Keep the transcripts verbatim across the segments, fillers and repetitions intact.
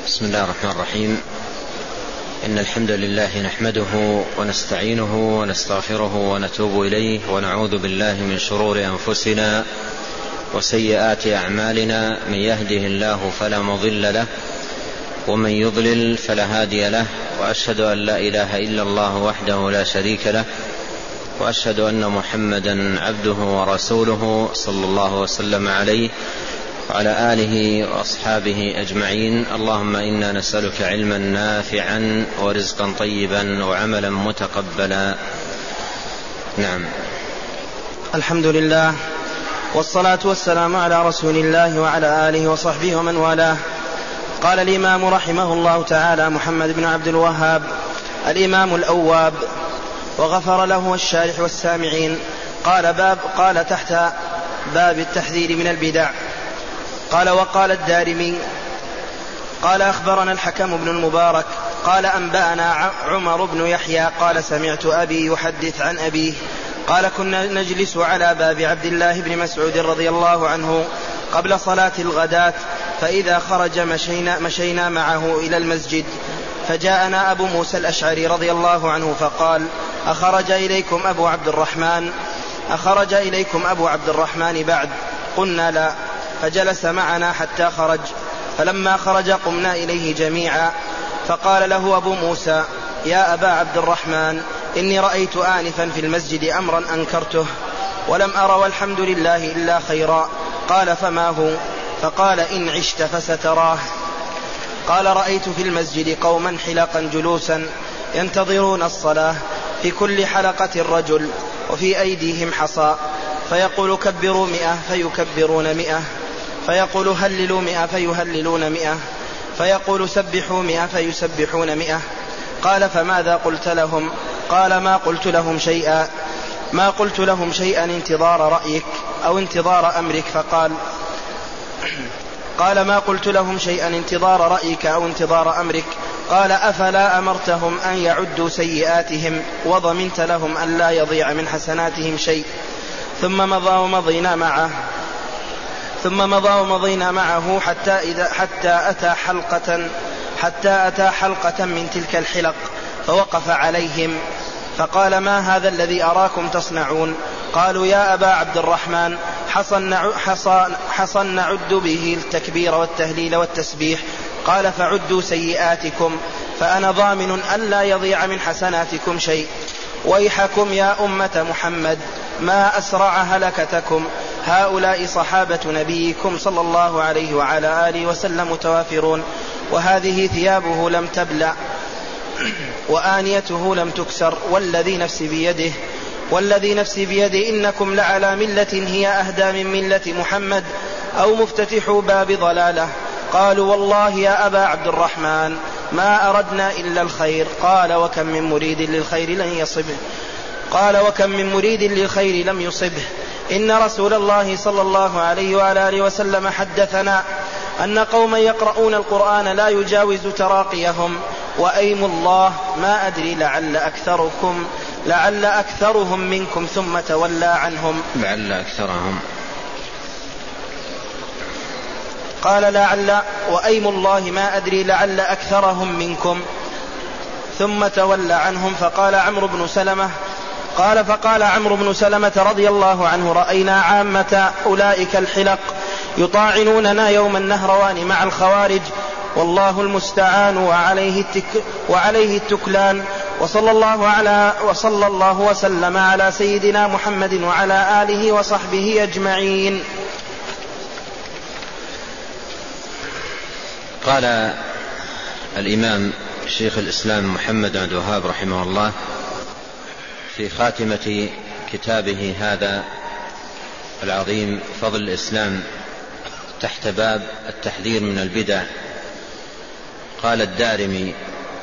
بسم الله الرحمن الرحيم. إن الحمد لله نحمده ونستعينه ونستغفره ونتوب إليه ونعوذ بالله من شرور أنفسنا وسيئات أعمالنا. من يهده الله فلا مضل له ومن يضلل فلا هادي له، وأشهد أن لا إله إلا الله وحده لا شريك له، وأشهد أن محمدا عبده ورسوله صلى الله وسلم عليه وعلى آله وأصحابه أجمعين. اللهم إنا نسألك علما نافعا ورزقا طيبا وعملا متقبلا. نعم. الحمد لله والصلاة والسلام على رسول الله وعلى آله وصحبه ومن والاه. قال الإمام رحمه الله تعالى محمد بن عبد الوهاب الإمام الأواب، وغفر له الشارح والسامعين. قال باب قال تحت باب التحذير من البدع. قال وقال الدارمي قال أخبرنا الحكم بن المبارك قال أنبأنا عمر بن يحيى قال سمعت أبي يحدث عن أبيه قال كنا نجلس على باب عبد الله بن مسعود رضي الله عنه قبل صلاة الغداة، فإذا خرج مشينا, مشينا معه إلى المسجد، فجاءنا أبو موسى الأشعري رضي الله عنه فقال أخرج إليكم أبو عبد الرحمن أخرج إليكم أبو عبد الرحمن بعد؟ قلنا لا، فجلس معنا حتى خرج، فلما خرج قمنا إليه جميعا، فقال له أبو موسى يا أبا عبد الرحمن إني رأيت آنفا في المسجد أمرا أنكرته ولم أر والحمد لله إلا خيرا. قال فما هو؟ فقال إن عشت فستراه. قال رأيت في المسجد قوما حلقا جلوسا ينتظرون الصلاة، في كل حلقة رجل وفي أيديهم حصى، فيقول كبروا مئة فيكبرون مئة، فيقول هللوا مئة فيهللون مئة، فيقول سبحوا مئة فيسبحون مئة. قال فماذا قلت لهم؟ قال ما قلت لهم شيئا ما قلت لهم شيئا انتظار رأيك أو انتظار أمرك. فقال قال ما قلت لهم شيئا انتظار رأيك أو انتظار أمرك. قال أفلا أمرتهم أن يعدوا سيئاتهم وضمنت لهم أن لا يضيع من حسناتهم شيء؟ ثم مضى ومضينا معه ثم مضى ومضينا معه حتى إذا حتى أتى حلقة حتى أتى حلقة من تلك الحلق، فوقف عليهم فقال ما هذا الذي أراكم تصنعون؟ قالوا يا أبا عبد الرحمن حصى نعد به التكبير والتهليل والتسبيح. قال فعدوا سيئاتكم فأنا ضامن أن لا يضيع من حسناتكم شيء. ويحكم يا أمة محمد ما أسرع هلكتكم، هؤلاء صحابة نبيكم صلى الله عليه وعلى آله وسلم متوافرون، وهذه ثيابه لم تبلع وآنيته لم تكسر، والذي نفسي بيده والذي نفسي بيده إنكم لعلى ملة هي أهدى من ملة محمد أو مفتتح باب ضلالة. قالوا والله يا أبا عبد الرحمن ما أردنا إلا الخير. قال وكم من مريد للخير لن يصبه قال وكم من مريد للخير لم يصبه. إن رسول الله صلى الله عليه وعلى آله وسلم حدثنا أن قوما يقرؤون القرآن لا يجاوز تراقيهم، وأيم الله ما أدري لعل أكثركم لعل أكثرهم منكم ثم تولى عنهم. لعل أكثرهم قال لعل وأيم الله ما أدري لعل أكثرهم منكم ثم تولى عنهم. فقال عمرو بن سلمة قال فقال عمرو بن سلمة رضي الله عنه رأينا عامة أولئك الحلق يطاعنوننا يوم النهروان مع الخوارج، والله المستعان وعليه, التك وعليه التكلان. وصلى الله, على وصلى الله وسلم على سيدنا محمد وعلى آله وصحبه أجمعين. قال الإمام شيخ الإسلام محمد بن عبد الوهاب رحمه الله في خاتمة كتابه هذا العظيم فضل الإسلام تحت باب التحذير من البدع، قال الدارمي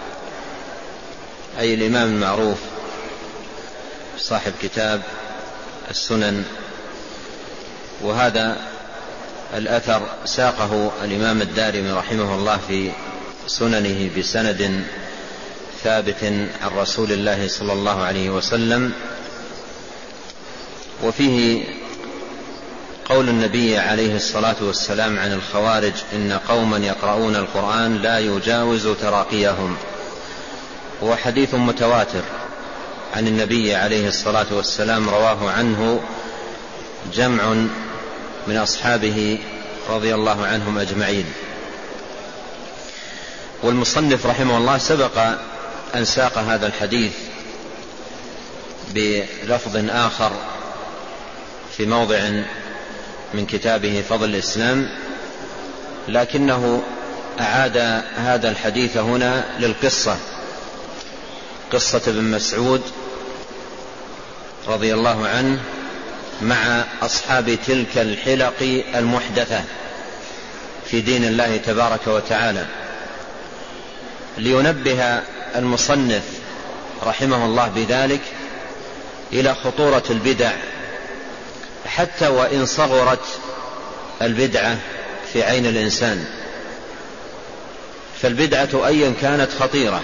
أي الإمام المعروف صاحب كتاب السنن، وهذا الأثر ساقه الإمام الدارمي رحمه الله في سننه بسند ثابت عن رسول الله صلى الله عليه وسلم، وفيه قول النبي عليه الصلاة والسلام عن الخوارج: إن قوما يقرؤون القرآن لا يجاوز تراقيهم، هو حديث متواتر عن النبي عليه الصلاة والسلام، رواه عنه جمع من أصحابه رضي الله عنهم أجمعين. والمصنف رحمه الله سبق أن ساق هذا الحديث بلفظ آخر في موضع من كتابه فضل الإسلام، لكنه أعاد هذا الحديث هنا للقصة، قصة ابن مسعود رضي الله عنه مع أصحاب تلك الحلق المحدثة في دين الله تبارك وتعالى، لينبه المصنف رحمه الله بذلك إلى خطورة البدع، حتى وإن صغرت البدعة في عين الإنسان، فالبدعة أيا كانت خطيرة،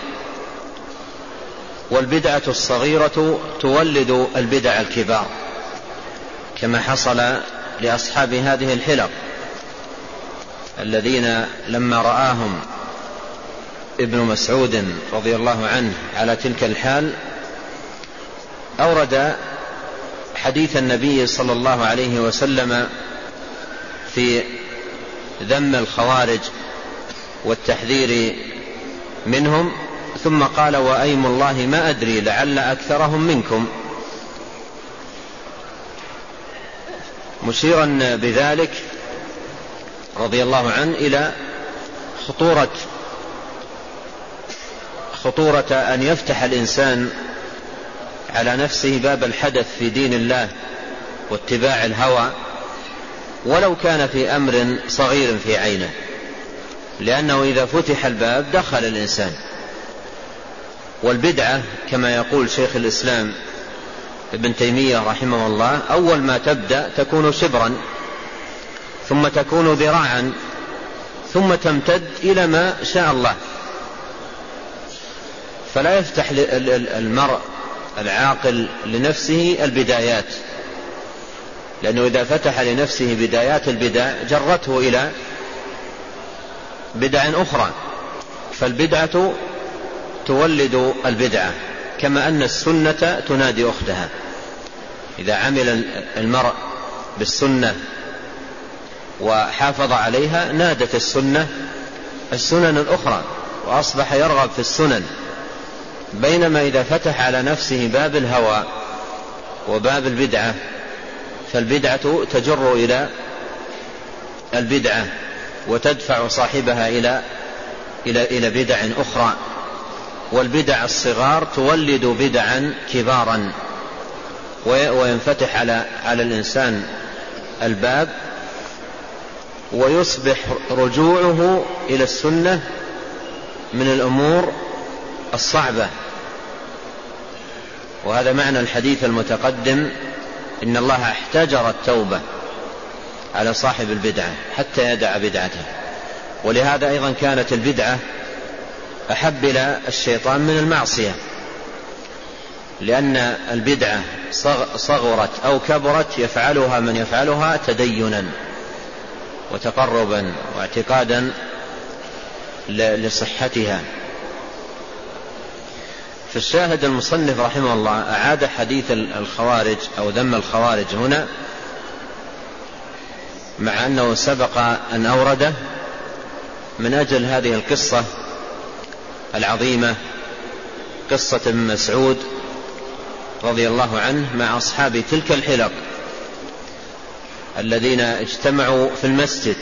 والبدعة الصغيرة تولد البدع الكبار، كما حصل لأصحاب هذه الحلق الذين لما رآهم ابن مسعود رضي الله عنه على تلك الحال أورد حديث النبي صلى الله عليه وسلم في ذم الخوارج والتحذير منهم، ثم قال: وأيم الله ما أدري لعل أكثرهم منكم، مشيرا بذلك رضي الله عنه إلى خطورة خطورة أن يفتح الإنسان على نفسه باب الحدث في دين الله واتباع الهوى، ولو كان في أمر صغير في عينه، لأنه إذا فتح الباب دخل الإنسان. والبدعة كما يقول شيخ الإسلام ابن تيمية رحمه الله: أول ما تبدأ تكون شبرا، ثم تكون ذراعا، ثم تمتد إلى ما شاء الله. فلا يفتح المرء العاقل لنفسه البدايات، لأنه إذا فتح لنفسه بدايات البدع جرته إلى بدع أخرى، فالبدعة تولد البدعة، كما أن السنة تنادي أختها. إذا عمل المرء بالسنة وحافظ عليها نادت السنة السنن الأخرى، وأصبح يرغب في السنن. بينما إذا فتح على نفسه باب الهوى وباب البدعة فالبدعة تجر إلى البدعة وتدفع صاحبها إلى إلى إلى بدع أخرى، والبدع الصغار تولد بدعا كبارا، وينفتح على على الإنسان الباب، ويصبح رجوعه إلى السنة من الأمور الصعبة. وهذا معنى الحديث المتقدم: إن الله احتجر التوبة على صاحب البدعة حتى يدع بدعته. ولهذا أيضا كانت البدعة أحب إلى الشيطان من المعصية، لأن البدعة صغرت أو كبرت يفعلها من يفعلها تدينا وتقربا واعتقادا لصحتها. فالشاهد المصنف رحمه الله أعاد حديث الخوارج أو ذم الخوارج هنا، مع أنه سبق أن أورده من أجل هذه القصة العظيمة، قصة ابن مسعود رضي الله عنه مع أصحاب تلك الحلق الذين اجتمعوا في المسجد،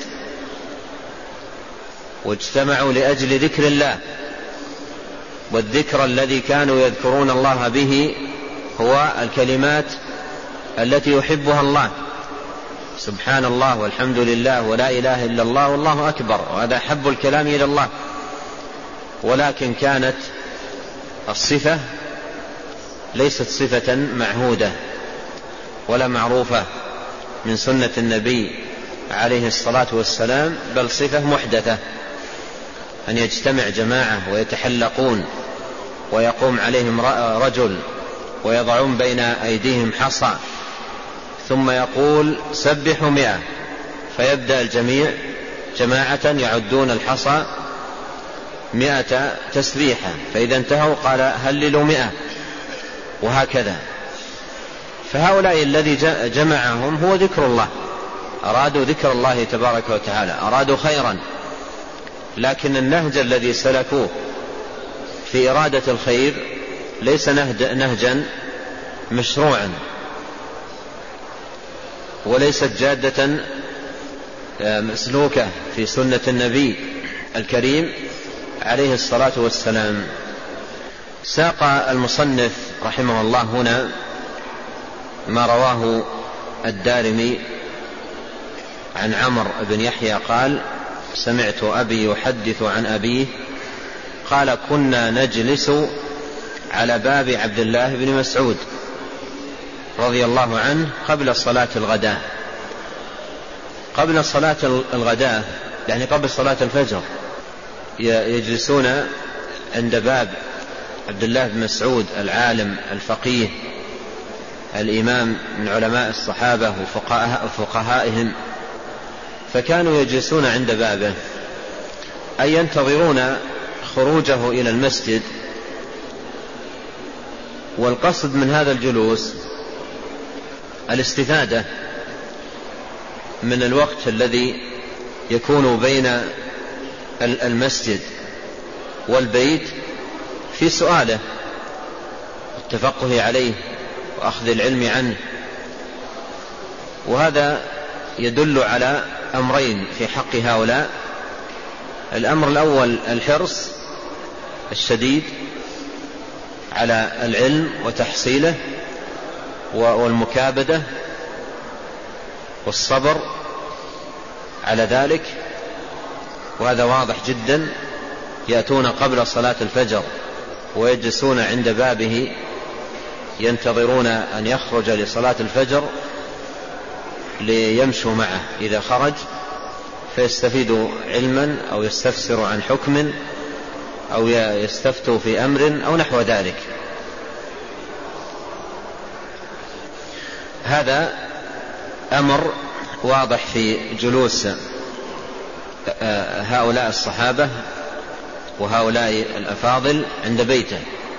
واجتمعوا لأجل ذكر الله، والذكر الذي كانوا يذكرون الله به هو الكلمات التي يحبها الله: سبحان الله والحمد لله ولا إله إلا الله والله أكبر، وهذا حب الكلام إلى الله. ولكن كانت الصفة ليست صفة معهودة ولا معروفة من سنة النبي عليه الصلاة والسلام، بل صفة محدثة، أن يجتمع جماعة ويتحلقون ويقوم عليهم رجل ويضعون بين أيديهم حصى ثم يقول سبحوا مئة، فيبدأ الجميع جماعة يعدون الحصى مئة تسبيحة، فإذا انتهوا قال هللوا مئة، وهكذا. فهؤلاء الذي جمعهم هو ذكر الله، أرادوا ذكر الله تبارك وتعالى، أرادوا خيرا، لكن النهج الذي سلكوه في إرادة الخير ليس نهجا مشروعا، وليست جادة مسلوكة في سنة النبي الكريم عليه الصلاة والسلام. ساق المصنف رحمه الله هنا ما رواه الدارمي عن عمرو بن يحيى قال سمعت أبي يحدث عن أبيه قال كنا نجلس على باب عبد الله بن مسعود رضي الله عنه قبل صلاة الغداء. قبل صلاة الغداء يعني قبل صلاة الفجر يجلسون عند باب عبد الله بن مسعود العالم الفقيه الإمام من علماء الصحابة وفقهائهم، فكانوا يجلسون عند بابه أي ينتظرون خروجه إلى المسجد. والقصد من هذا الجلوس الاستفادة من الوقت الذي يكون بين المسجد والبيت في سؤاله والتفقه عليه وأخذ العلم عنه. وهذا يدل على أمرين في حق هؤلاء: الأمر الأول الحرص الشديد على العلم وتحصيله والمكابدة والصبر على ذلك، وهذا واضح جدا. يأتون قبل صلاة الفجر ويجلسون عند بابه ينتظرون أن يخرج لصلاة الفجر ليمشوا معه إذا خرج فيستفيدوا علما أو يستفسروا عن حكم أو يستفتوا في أمر أو نحو ذلك. هذا أمر واضح في جلوس هؤلاء الصحابة وهؤلاء الأفاضل عند بيته.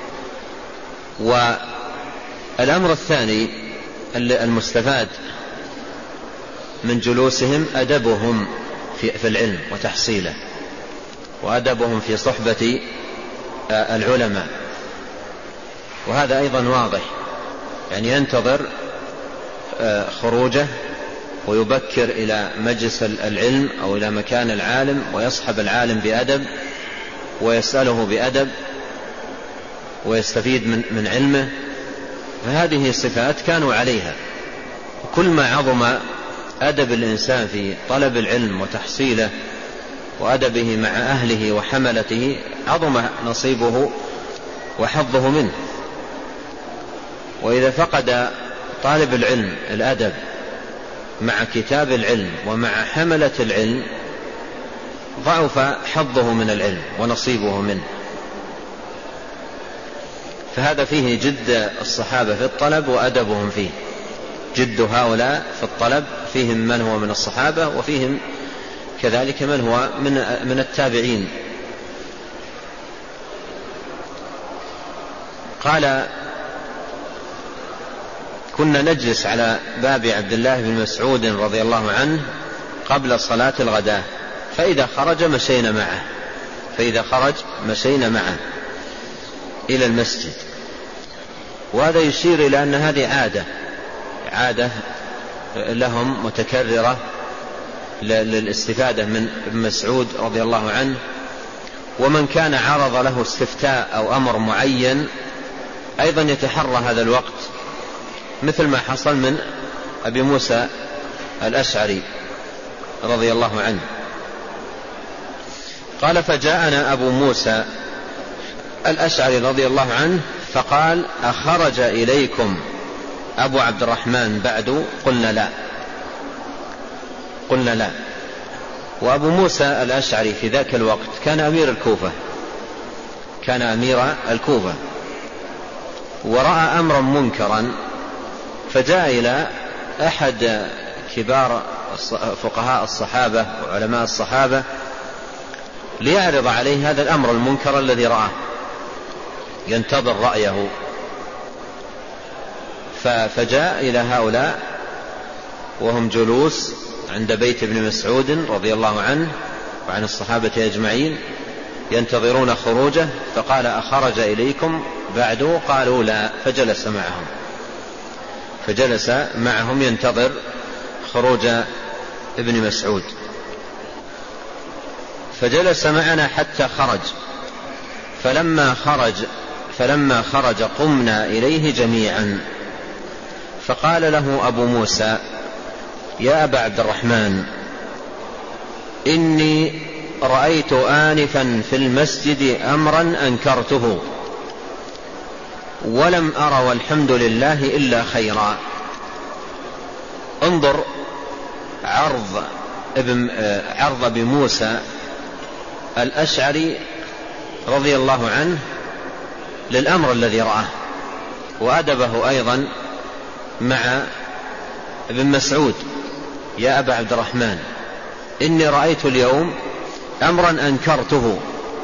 والأمر الثاني المستفاد من جلوسهم أدبهم في العلم وتحصيله، وأدبهم في صحبة العلماء، وهذا أيضا واضح، يعني ينتظر خروجه ويبكر إلى مجلس العلم أو إلى مكان العالم ويصحب العالم بأدب ويسأله بأدب ويستفيد من, من علمه. فهذه صفات كانوا عليها. وكل ما عظم أدب الإنسان في طلب العلم وتحصيله وأدبه مع أهله وحملته عظم نصيبه وحظه منه. وإذا فقد طالب العلم الأدب مع كتاب العلم ومع حملة العلم ضعف حظه من العلم ونصيبه منه. فهذا فيه جد الصحابة في الطلب وأدبهم فيه. جد هؤلاء في الطلب، فيهم من هو من الصحابة وفيهم كذلك من هو من, من التابعين. قال كنا نجلس على باب عبد الله بن مسعود رضي الله عنه قبل صلاة الغداء، فإذا خرج مشينا معه فإذا خرج مشينا معه إلى المسجد. وهذا يشير إلى أن هذه عادة عادة لهم متكررة للاستفادة من ابن مسعود رضي الله عنه. ومن كان عرض له استفتاء أو أمر معين أيضا يتحرى هذا الوقت، مثل ما حصل من أبي موسى الأشعري رضي الله عنه. قال فجاءنا أبو موسى الأشعري رضي الله عنه فقال أخرج إليكم أبو عبد الرحمن بعد؟ قلنا لا قلنا لا وأبو موسى الأشعري في ذاك الوقت كان أمير الكوفة كان أمير الكوفة ورأى أمرا منكرا، فجاء إلى أحد كبار فقهاء الصحابة وعلماء الصحابة ليعرض عليه هذا الأمر المنكر الذي رآه، ينتظر رأيه. فجاء إلى هؤلاء وهم جلوس عند بيت ابن مسعود رضي الله عنه وعن الصحابة أجمعين ينتظرون خروجه، فقال: أخرج إليكم بعد؟ قالوا: لا. فجلس معهم فجلس معهم ينتظر خروج ابن مسعود، فجلس معنا حتى خرج. فلما خرج فلما خرج قمنا إليه جميعا، فقال له أبو موسى: يا أبا عبد الرحمن، إني رأيت آنفا في المسجد أمرا أنكرته ولم أر والحمد لله إلا خيرا. انظر عرض ابن عرض أبي موسى الأشعري رضي الله عنه للأمر الذي رآه، وأدبه أيضا مع ابن مسعود: يا أبا عبد الرحمن، إني رأيت اليوم أمرا أنكرته.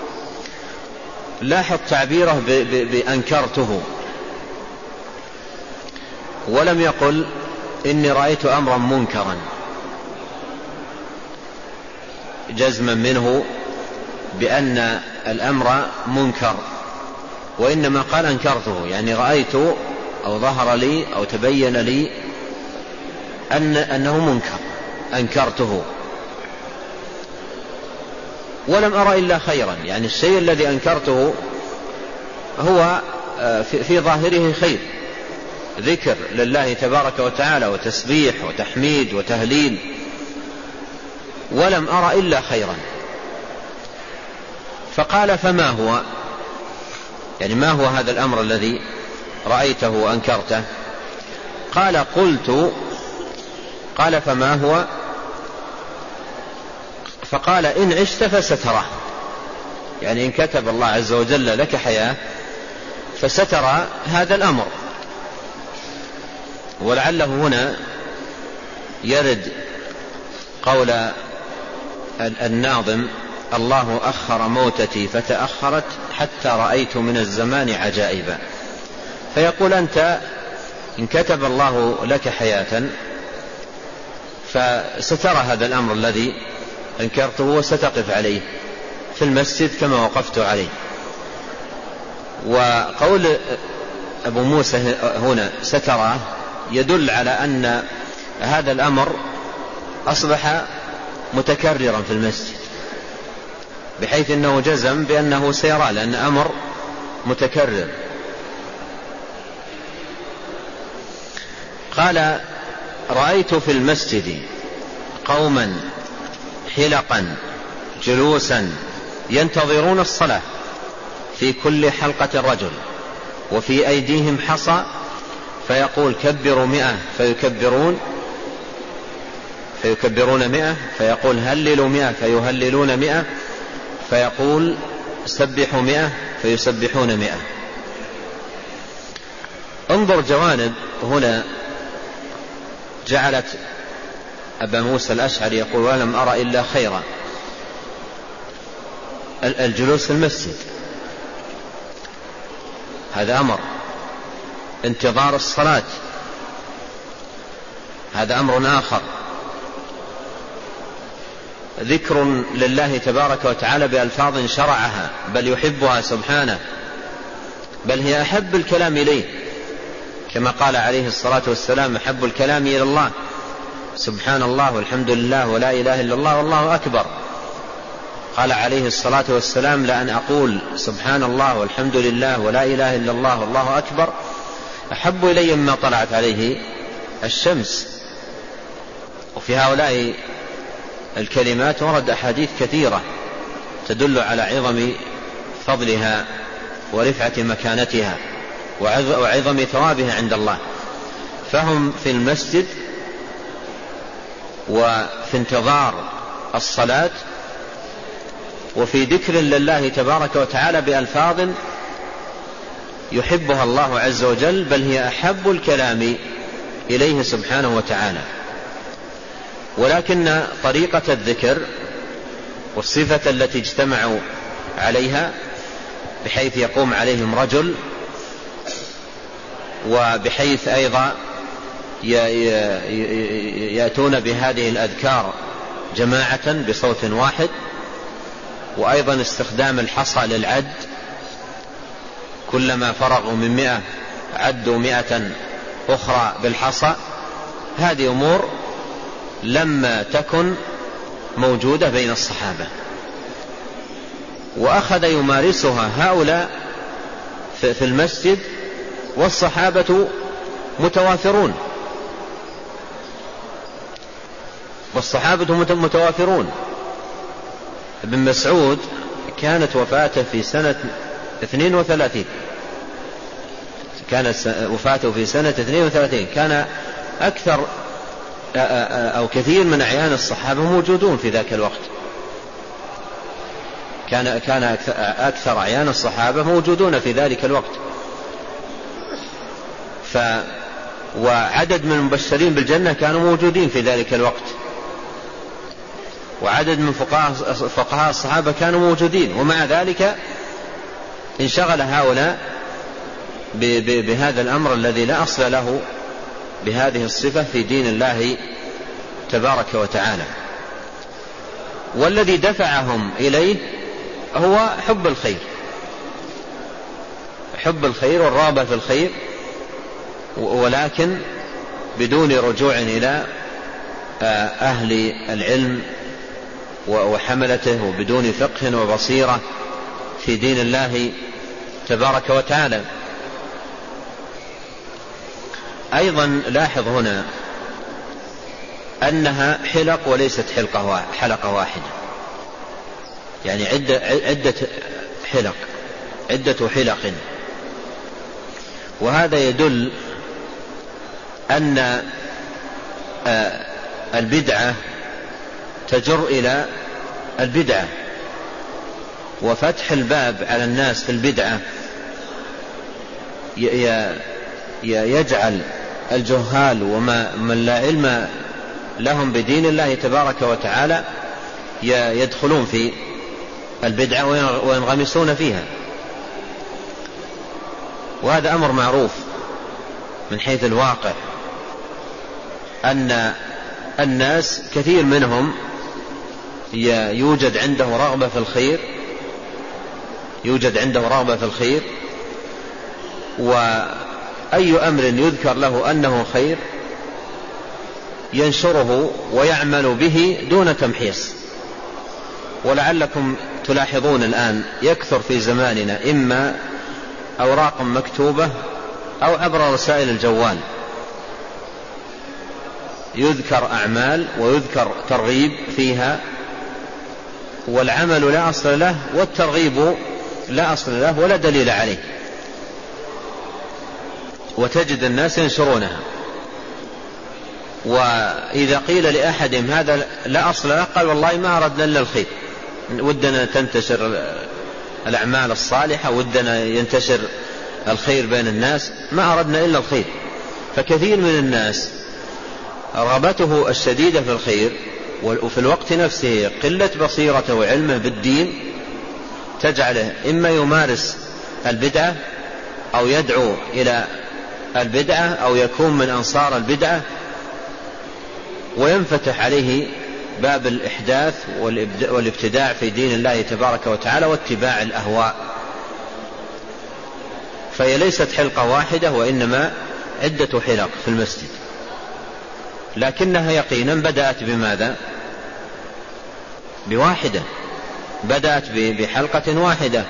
لاحظ تعبيره بأنكرته، ولم يقل إني رأيت أمرا منكرا جزما منه بأن الأمر منكر، وإنما قال أنكرته، يعني رأيت أو ظهر لي أو تبين لي أن أنه منكر، أنكرته. ولم أرى إلا خيرا، يعني الشيء الذي أنكرته هو في ظاهره خير، ذكر لله تبارك وتعالى وتسبيح وتحميد وتهليل، ولم أرى إلا خيرا. فقال: فما هو؟ يعني ما هو هذا الأمر الذي رأيته وأنكرته؟ قال: قلت. قال: فما هو؟ فقال: إن عشت فسترى، يعني إن كتب الله عز وجل لك حياة فسترى هذا الأمر. ولعله هنا يرد قول الناظم: الله أخر موتتي فتأخرت حتى رأيت من الزمان عجائبا. فيقول أنت إن كتب الله لك حياة فسترى هذا الأمر الذي أنكرته وستقف عليه في المسجد كما وقفت عليه. وقول أبو موسى هنا ستراه يدل على أن هذا الأمر أصبح متكررا في المسجد، بحيث أنه جزم بأنه سيرى، لأن أمر متكرر. قال: رأيت في المسجد قوما حلقا جلوسا ينتظرون الصلاة، في كل حلقة رجل، وفي أيديهم حصى، فيقول: كبروا مئة فيكبرون فيكبرون مئة، فيقول: هللوا مئة فيهللون مئة، فيقول: سبحوا مئة فيسبحون مئة. انظر جوانب هنا جعلت أبا موسى الأشعري يقول: ولم أرى إلا خيرا. الجلوس في المسجد هذا أمر، انتظار الصلاة هذا أمر آخر، ذكر لله تبارك وتعالى بألفاظ شرعها بل يحبها سبحانه، بل هي أحب الكلام إليه، كما قال عليه الصلاة والسلام: أحب الكلام إلى الله سبحان الله والحمد لله ولا إله إلا الله والله أكبر. قال عليه الصلاة والسلام: لأن أقول سبحان الله والحمد لله ولا إله إلا الله والله أكبر أحب إلي مما طلعت عليه الشمس. وفي هؤلاء الكلمات ورد أحاديث كثيرة تدل على عظم فضلها ورفعة مكانتها وعظم ثوابها عند الله. فهم في المسجد وفي انتظار الصلاة وفي ذكر لله تبارك وتعالى بألفاظ يحبها الله عز وجل، بل هي أحب الكلام إليه سبحانه وتعالى. ولكن طريقة الذكر والصفة التي اجتمعوا عليها بحيث يقوم عليهم رجل، وبحيث أيضا يأتون بهذه الأذكار جماعة بصوت واحد، وأيضا استخدام الحصى للعد، كلما فرغوا من مئة عدوا مئة أخرى بالحصى. هذه أمور لما تكن موجودة بين الصحابة، وأخذ يمارسها هؤلاء في المسجد، والصحابة متوافرون والصحابة متوافرون. ابن مسعود كانت وفاته في سنة اثنين وثلاثين كانت وفاته في سنة اثنين وثلاثين كان أكثر أو كثير من أعيان الصحابة موجودون في ذاك الوقت. كان كان أكثر أعيان الصحابة موجودون في ذلك الوقت. ف وعدد من المبشرين بالجنة كانوا موجودين في ذلك الوقت، وعدد من فقهاء فقهاء الصحابة كانوا موجودين، ومع ذلك انشغل هؤلاء بهذا الأمر الذي لا أصل له بهذه الصفة في دين الله تبارك وتعالى. والذي دفعهم إليه هو حب الخير حب الخير والرغبة في الخير، ولكن بدون رجوع إلى أهل العلم وحملته، وبدون فقه وبصيرة في دين الله تبارك وتعالى. أيضا لاحظ هنا أنها حلق وليست حلقة حلقة واحدة، يعني عدة, عدة حلق عدة حلق. وهذا يدل أن البدعة تجر إلى البدعة، وفتح الباب على الناس في البدعة يجعل الجهال ومن لا علم لهم بدين الله تبارك وتعالى يدخلون في البدعة وينغمسون فيها. وهذا أمر معروف من حيث الواقع، أن الناس كثير منهم يوجد عنده رغبة في الخير يوجد عنده رغبة في الخير وأي أمر يذكر له أنه خير ينشره ويعمل به دون تمحيص. ولعلكم تلاحظون الآن يكثر في زماننا إما أوراق مكتوبة أو عبر رسائل الجوال يذكر أعمال ويذكر ترغيب فيها، والعمل لا أصل له والترغيب لا أصل له ولا دليل عليه، وتجد الناس ينشرونها. وإذا قيل لأحدهم هذا لا أصل له قال والله ما أردنا إلا الخير، ودنا تنتشر الأعمال الصالحة، ودنا ينتشر الخير بين الناس، ما أردنا إلا الخير. فكثير من الناس رغبته الشديدة في الخير وفي الوقت نفسه قلة بصيرته وعلمه بالدين تجعله إما يمارس البدعة أو يدعو إلى البدعة أو يكون من أنصار البدعة، وينفتح عليه باب الإحداث والابتداع في دين الله تبارك وتعالى واتباع الأهواء. فهي ليست حلقة واحدة وإنما عدة حلق في المسجد، لكنها يقينا بدأت بماذا؟ بواحدة، بدأت بحلقة واحدة.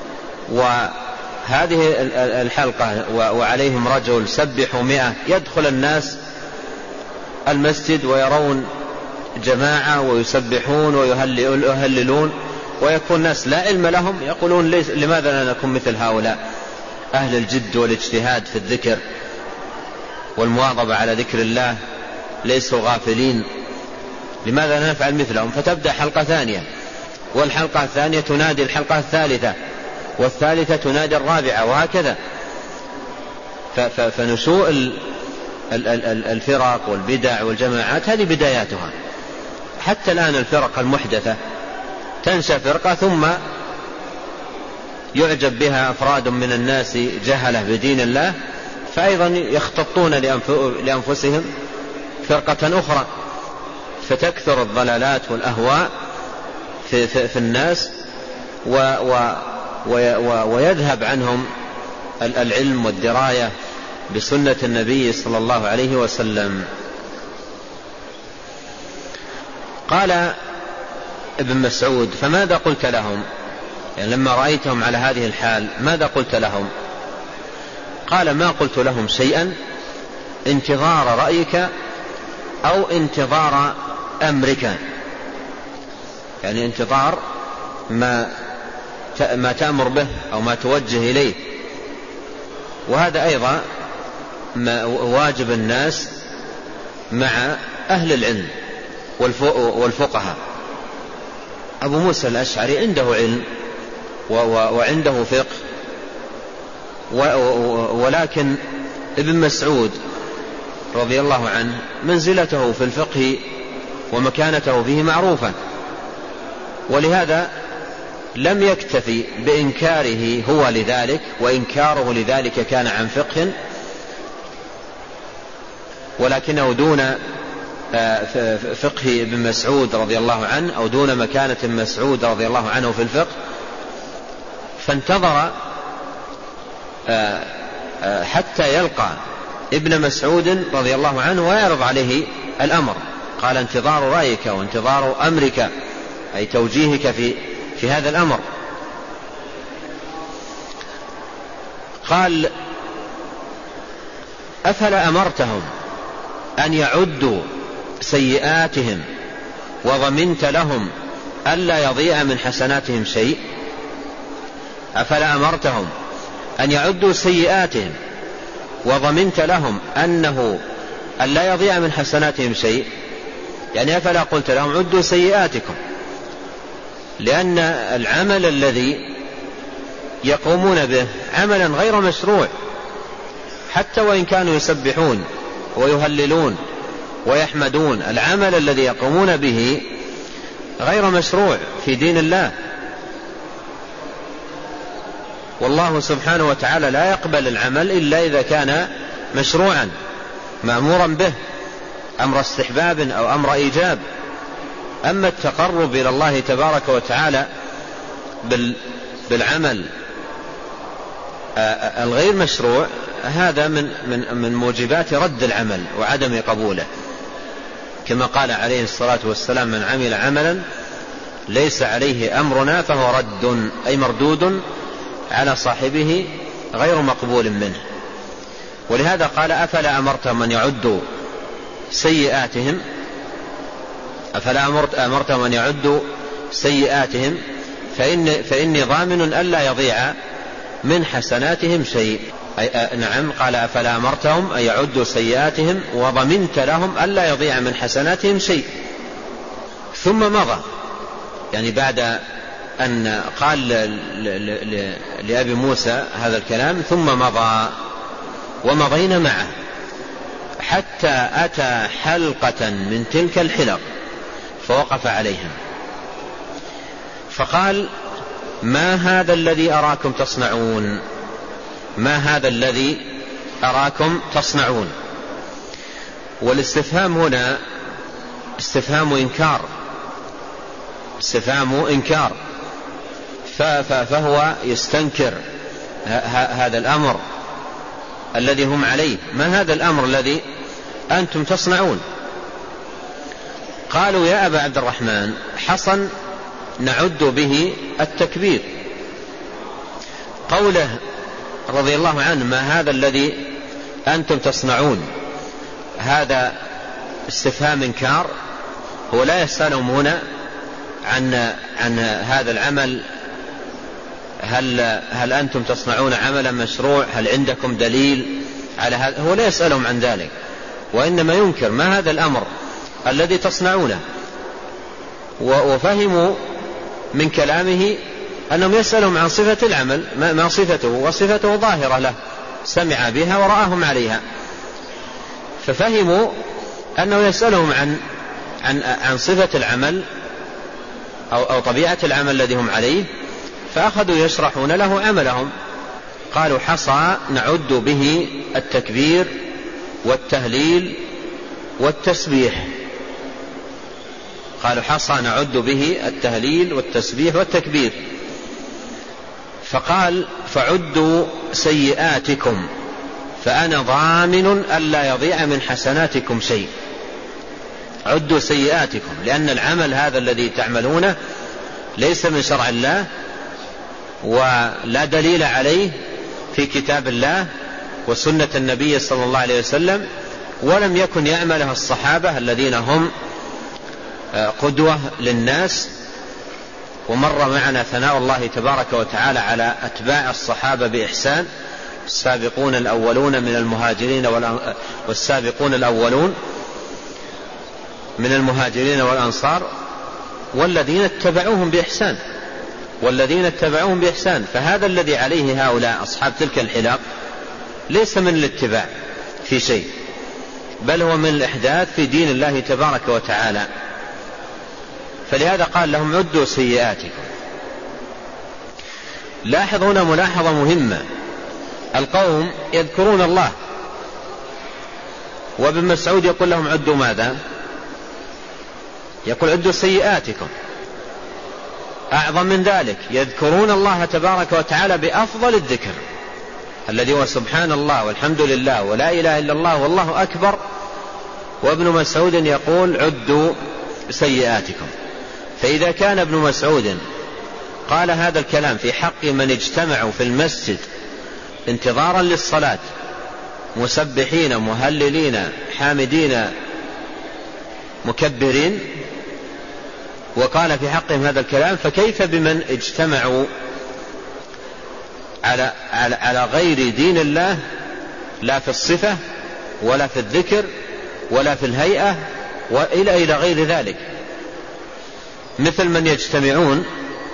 وهذه الحلقة وعليهم رجل سبحوا مئة، يدخل الناس المسجد ويرون جماعة ويسبحون ويهللون، ويكون الناس لا علم لهم يقولون ليس لماذا لا نكون مثل هؤلاء أهل الجد والاجتهاد في الذكر والمواظبة على ذكر الله، ليسوا غافلين، لماذا لا نفعل مثلهم؟ فتبدأ حلقة ثانية، والحلقة الثانية تنادي الحلقة الثالثة، والثالثة تنادي الرابعة، وهكذا. فنشوء الفرق والبدع والجماعات هذه بداياتها. حتى الآن الفرق المحدثة تنشأ فرقة ثم يعجب بها أفراد من الناس جهلة بدين الله، فأيضا يختطون لأنفسهم فرقة أخرى، فتكثر الضلالات والأهواء في, في, في الناس و و ويذهب عنهم العلم والدراية بسنة النبي صلى الله عليه وسلم. قال ابن مسعود: فماذا قلت لهم؟ يعني لما رأيتهم على هذه الحال ماذا قلت لهم؟ قال: ما قلت لهم شيئا، انتظار رأيك أو انتظار أمرك، يعني انتظار ما ما تأمر به أو ما توجه إليه. وهذا أيضا ما واجب الناس مع أهل العلم والفقهاء. أبو موسى الأشعري عنده علم وعنده فقه، ولكن ابن مسعود رضي الله عنه منزلته في الفقه ومكانته فيه معروفة، ولهذا لم يكتفي بإنكاره هو لذلك، وإنكاره لذلك كان عن فقه، ولكنه دون فقه ابن مسعود رضي الله عنه أو دون مكانة مسعود رضي الله عنه في الفقه، فانتظر حتى يلقى ابن مسعود رضي الله عنه ويعرض عليه الأمر. قال: انتظار رأيك وانتظار أمرك، أي توجيهك في, في هذا الأمر. قال: أفلا أمرتهم أن يعدوا سيئاتهم وضمنت لهم ألا يضيع من حسناتهم شيء؟ أفلا أمرتهم أن يعدوا سيئاتهم وضمنت لهم أنه ألا يضيع من حسناتهم شيء؟ يعني أفلا قلت لهم عدوا سيئاتكم، لأن العمل الذي يقومون به عملا غير مشروع، حتى وإن كانوا يسبحون ويهللون ويحمدون، العمل الذي يقومون به غير مشروع في دين الله، والله سبحانه وتعالى لا يقبل العمل إلا إذا كان مشروعا مأمورا به، أمر استحباب أو أمر إيجاب. أما التقرب إلى الله تبارك وتعالى بالعمل الغير مشروع، هذا من, من, من موجبات رد العمل وعدم قبوله، كما قال عليه الصلاة والسلام: من عمل عملا ليس عليه أمرنا فهو رد، أي مردود على صاحبه غير مقبول منه. ولهذا قال: أفلا أمرتهم أن يعدوا سيئاتهم أفلا أمرتهم أن يعدوا سيئاتهم فإن فإني ضامن ألا يضيع من حسناتهم شيء. أي نعم، قال: أفلا أمرتهم أن يعدوا سيئاتهم وضمنت لهم ألا يضيع من حسناتهم شيء. ثم مضى، يعني بعد أن قال لأبي موسى هذا الكلام ثم مضى، ومضينا معه حتى أتى حلقة من تلك الحلق فوقف عليهم فقال: ما هذا الذي أراكم تصنعون؟ ما هذا الذي أراكم تصنعون؟ والاستفهام هنا استفهام إنكار، استفهام إنكار، فهو يستنكر هذا الأمر الذي هم عليه. ما هذا الأمر الذي أنتم تصنعون؟ قالوا: يا أبا عبد الرحمن، حصن نعد به التكبير. قوله رضي الله عنه: ما هذا الذي أنتم تصنعون، هذا استفهام إنكار، هو لا يسألهم هنا عن عن هذا العمل، هل هل أنتم تصنعون عملا مشروع، هل عندكم دليل على هذا، هو لا يسألهم عن ذلك، وإنما ينكر ما هذا الأمر الذي تصنعونه. وفهموا من كلامه أنهم يسألهم عن صفة العمل، ما صفته، وصفته ظاهرة له، سمع بها ورآهم عليها. ففهموا أنه يسألهم عن عن عن صفة العمل أو أو طبيعة العمل الذي هم عليه، فأخذوا يشرحون له عملهم. قالوا: حصى نعد به التكبير والتهليل والتسبيح. قالوا: حصى نعد به التهليل والتسبيح والتكبير. فقال: فعدوا سيئاتكم فأنا ضامن ألا يضيع من حسناتكم شيء. عدوا سيئاتكم، لأن العمل هذا الذي تعملونه ليس من شرع الله، ولا دليل عليه في كتاب الله وسنة النبي صلى الله عليه وسلم، ولم يكن يعمله الصحابة الذين هم قدوة للناس. ومر معنا ثناء الله تبارك وتعالى على أتباع الصحابة بإحسان: السابقون الأولون من المهاجرين والسابقون الأولون من المهاجرين والأنصار والذين اتبعوهم بإحسان والذين اتبعوهم بإحسان. فهذا الذي عليه هؤلاء أصحاب تلك الحلاق ليس من الاتباع في شيء، بل هو من الإحداث في دين الله تبارك وتعالى. فلهذا قال لهم: عدوا سيئاتكم. لاحظ هنا ملاحظة مهمة: القوم يذكرون الله، وابن مسعود يقول لهم: عدوا ماذا؟ يقول: عدوا سيئاتكم. أعظم من ذلك، يذكرون الله تبارك وتعالى بأفضل الذكر الذي هو سبحان الله والحمد لله ولا إله إلا الله والله أكبر. وابن مسعود يقول: عدوا سيئاتكم. فإذا كان ابن مسعود قال هذا الكلام في حق من اجتمعوا في المسجد انتظارا للصلاة مسبحين مهللين حامدين مكبرين، وقال في حقهم هذا الكلام، فكيف بمن اجتمعوا على, على, على غير دين الله، لا في الصفة ولا في الذكر ولا في الهيئة وإلى إلى غير ذلك، مثل من يجتمعون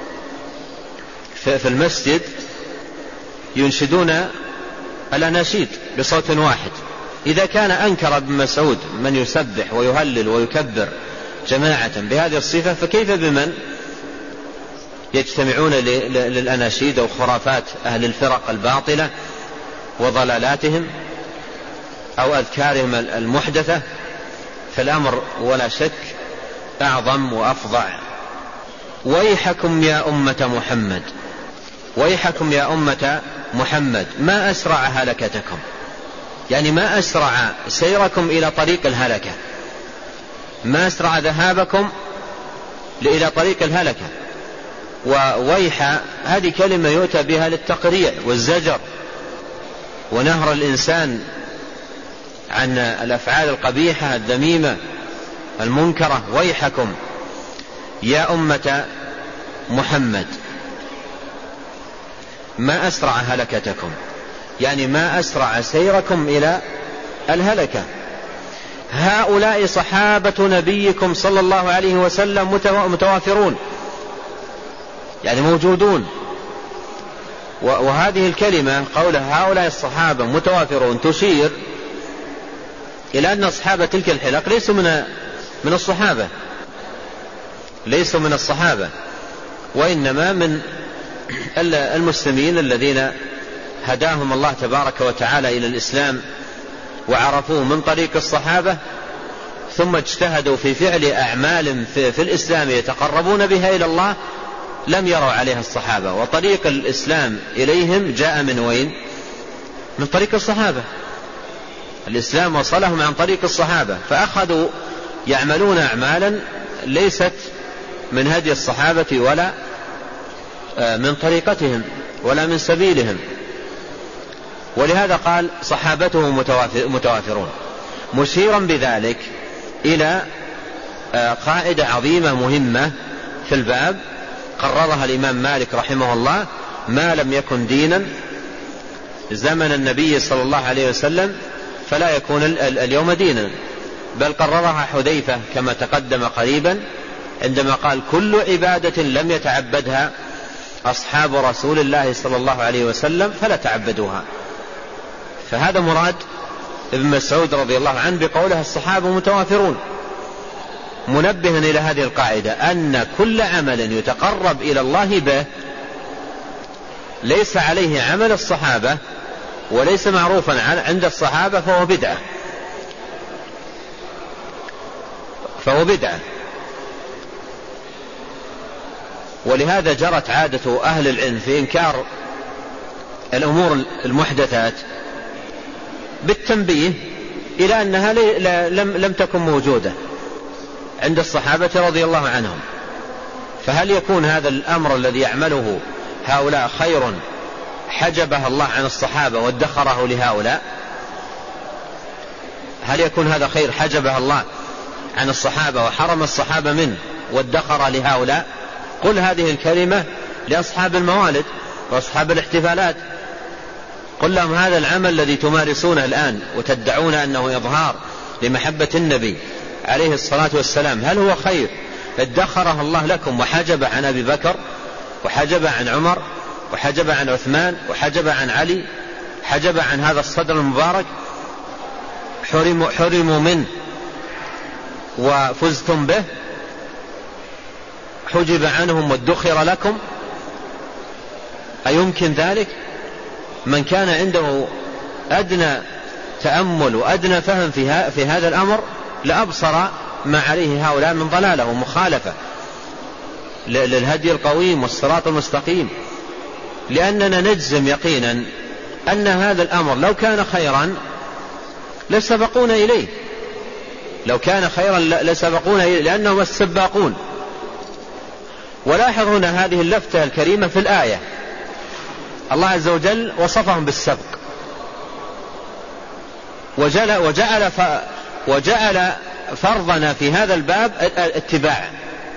في المسجد ينشدون الأناشيد بصوت واحد. إذا كان أنكر ابن مسعود من يسبح ويهلل ويكبر جماعة بهذه الصفة، فكيف بمن يجتمعون للأناشيد أو خرافات أهل الفرق الباطلة وضلالاتهم أو أذكارهم المحدثة؟ فالأمر ولا شك أعظم وأفظع. ويحكم يا أمة محمد، ويحكم يا أمة محمد، ما أسرع هلكتكم، يعني ما أسرع سيركم إلى طريق الهلكة، ما أسرع ذهابكم إلى طريق الهلكة. وويح هذه كلمة يؤتى بها للتقريع والزجر ونهر الإنسان عن الأفعال القبيحة الذميمة المنكرة. ويحكم يا أمة محمد، ما أسرع هلكتكم، يعني ما أسرع سيركم إلى الهلكة. هؤلاء صحابة نبيكم صلى الله عليه وسلم متوافرون، يعني موجودون. وهذه الكلمة قولها هؤلاء الصحابة متوافرون تشير إلى أن أصحاب تلك الحلق ليسوا من من الصحابة، ليسوا من الصحابة، وإنما من المسلمين الذين هداهم الله تبارك وتعالى إلى الإسلام وعرفوه من طريق الصحابة، ثم اجتهدوا في فعل أعمال في, في الإسلام يتقربون بها إلى الله لم يروا عليها الصحابة. وطريق الإسلام إليهم جاء من وين؟ من طريق الصحابة. الإسلام وصلهم عن طريق الصحابة، فأخذوا يعملون أعمالا ليست من هدي الصحابة ولا من طريقتهم ولا من سبيلهم. ولهذا قال صحابته متوافرون، مشيرا بذلك إلى قاعدة عظيمة مهمة في الباب قررها الإمام مالك رحمه الله: ما لم يكن دينا زمن النبي صلى الله عليه وسلم فلا يكون اليوم دينا. بل قررها حذيفة كما تقدم قريبا عندما قال: كل عبادة لم يتعبدها أصحاب رسول الله صلى الله عليه وسلم فلا تعبدوها. فهذا مراد ابن مسعود رضي الله عنه بقوله الصحابة متوافرون، منبها إلى هذه القاعدة أن كل عمل يتقرب إلى الله به ليس عليه عمل الصحابة وليس معروفا عند الصحابة فهو بدعة، فهو بدعة. ولهذا جرت عادة أهل العلم في إنكار الأمور المحدثات بالتنبيه إلى أنها لم, لم تكن موجودة عند الصحابة رضي الله عنهم. فهل يكون هذا الأمر الذي يعمله هؤلاء خير حجبه الله عن الصحابة وادخره لهؤلاء؟ هل يكون هذا خير حجبه الله عن الصحابة وحرم الصحابة منه وادخر لهؤلاء؟ قل هذه الكلمة لأصحاب الموالد وأصحاب الاحتفالات، قل لهم هذا العمل الذي تمارسونه الآن وتدعون أنه إظهار لمحبة النبي عليه الصلاة والسلام هل هو خير ادخره الله لكم وحجب عن أبي بكر وحجب عن عمر وحجب عن عثمان وحجب عن علي، حجب عن هذا الصدر المبارك، حرموا, حرموا منه وفزتم به، حجب عنهم وادخر لكم؟ أيمكن ذلك؟ من كان عنده أدنى تأمل وأدنى فهم في, في هذا الأمر لأبصر ما عليه هؤلاء من ضلالة ومخالفة للهدي القويم والصراط المستقيم. لأننا نجزم يقينا أن هذا الأمر لو كان خيرا لسبقونا إليه، لو كان خيرا لسبقونا إليه لأنهم السباقون. ولاحظ هنا هذه اللفتة الكريمة في الآية، الله عز وجل وصفهم بالسبق وجعل, وجعل, وجعل فرضنا في هذا الباب الاتباع.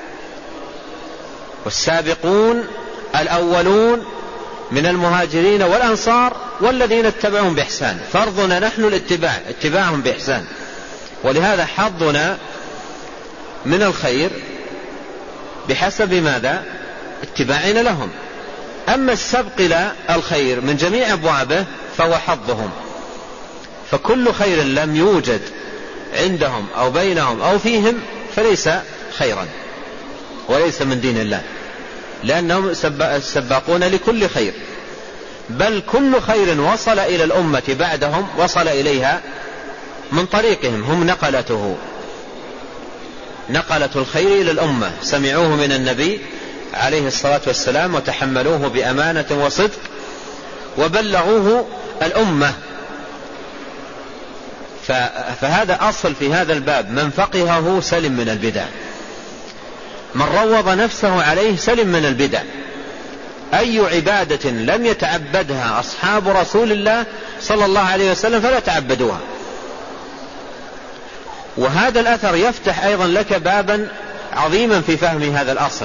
والسابقون الأولون من المهاجرين والأنصار والذين اتبعهم بإحسان، فرضنا نحن الاتباع، اتباعهم بإحسان. ولهذا حظنا من الخير بحسب ماذا؟ اتباعنا لهم. أما السبق إلى الخير من جميع أبوابه فهو حظهم، فكل خير لم يوجد عندهم أو بينهم أو فيهم فليس خيرا وليس من دين الله، لأنهم السباقون لكل خير، بل كل خير وصل إلى الأمة بعدهم وصل إليها من طريقهم، هم نقلته، نقلة الخير إلى الأمة، سمعوه من النبي عليه الصلاة والسلام وتحملوه بأمانة وصدق وبلغوه الأمة. فهذا أصل في هذا الباب، من فقهه سلم من البدع، من روض نفسه عليه سلم من البدع. أي عبادة لم يتعبدها أصحاب رسول الله صلى الله عليه وسلم فلا تعبدوها. وهذا الأثر يفتح أيضا لك بابا عظيما في فهم هذا الأصل،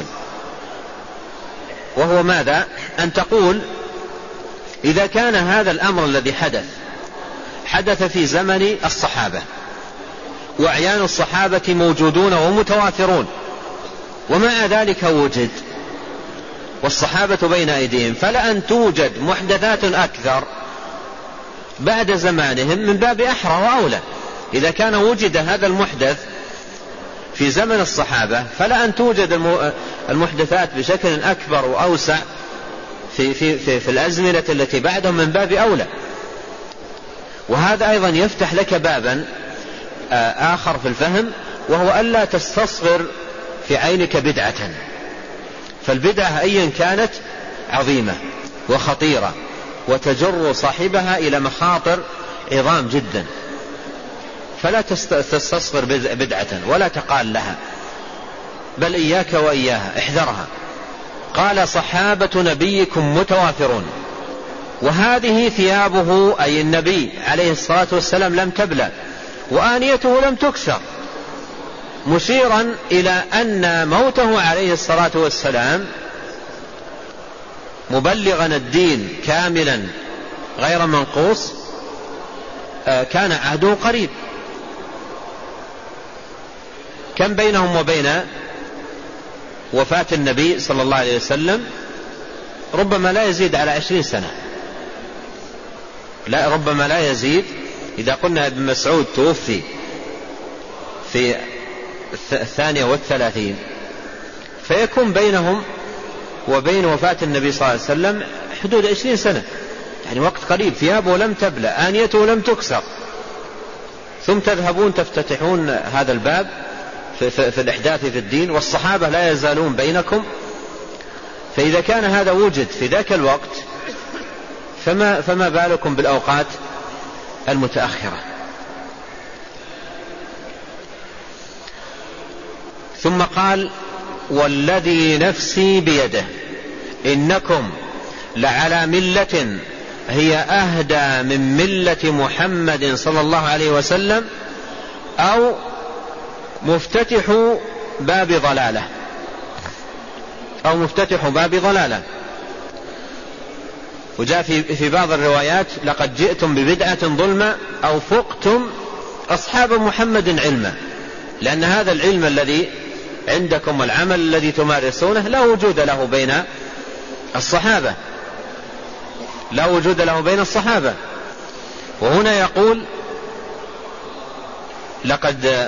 وهو ماذا؟ أن تقول إذا كان هذا الأمر الذي حدث حدث في زمن الصحابة وأعيان الصحابة موجودون ومتوافرون، ومع ذلك وجد والصحابة بين أيديهم، فلأن توجد محدثات أكثر بعد زمانهم من باب أحرى وأولى. إذا كان وجد هذا المحدث في زمن الصحابة فلأن توجد المحدثات بشكل أكبر وأوسع في, في, في, في الأزمنة التي بعدهم من باب أولى. وهذا أيضا يفتح لك بابا آخر في الفهم، وهو ألا تستصغر في عينك بدعة، فالبدعة أيا كانت عظيمة وخطيرة وتجر صاحبها إلى مخاطر عظام جدا، فلا تستصغر بدعة ولا تقال لها، بل إياك وإياها احذرها. قال صحابة نبيكم متوافرون، وهذه ثيابه أي النبي عليه الصلاة والسلام لم تبلى وآنيته لم تكسر، مشيرا إلى أن موته عليه الصلاة والسلام مبلغا الدين كاملا غير منقوص كان عهده قريب. كم بينهم وبين وفاة النبي صلى الله عليه وسلم؟ ربما لا يزيد على عشرين سنة، لا ربما لا يزيد إذا قلنا ابن مسعود توفي في الثانية والثلاثين فيكون بينهم وبين وفاة النبي صلى الله عليه وسلم حدود عشرين سنة، يعني وقت قريب. ثيابه لم تبلى، آنيته لم تكسر، ثم تذهبون تفتتحون هذا الباب في, في, في الإحداث في الدين، والصحابة لا يزالون بينكم. فإذا كان هذا وجد في ذاك الوقت فما, فما بالكم بالأوقات المتأخرة. ثم قال: والذي نفسي بيده إنكم لعلى ملة هي أهدى من ملة محمد صلى الله عليه وسلم أو مفتتح باب ضلالة أو مفتتح باب ضلالة. وجاء في, في بعض الروايات: لقد جئتم ببدعة ظلمة أو فقتم أصحاب محمد علما، لأن هذا العلم الذي عندكم والعمل الذي تمارسونه لا وجود له بين الصحابة، لا وجود له بين الصحابة. وهنا يقول: لقد